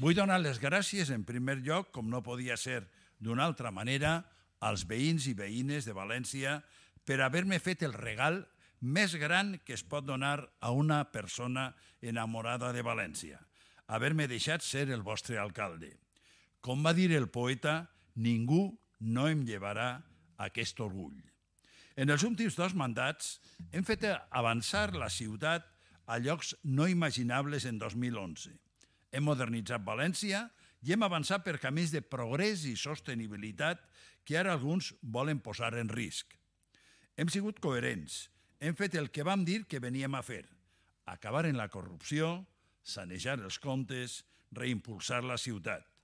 Vull donar les gràcies, en primer lloc, com no podia ser d'una altra manera, als veïns i veïnes de València per haver-me fet el regal més gran que es pot donar a una persona enamorada de València, haver-me deixat ser el vostre alcalde. Com va dir el poeta, ningú no em llevarà aquest orgull. En els últims 2 mandats hem fet avançar la ciutat a llocs no imaginables en 2011. Hem modernitzat València i hem avançat per camins de progrés i sostenibilitat que ara alguns volen posar en risc. Hem sigut coherents, hem fet el que vam dir que veníem a fer, acabar en la corrupció, sanejar els comptes, reimpulsar la ciutat.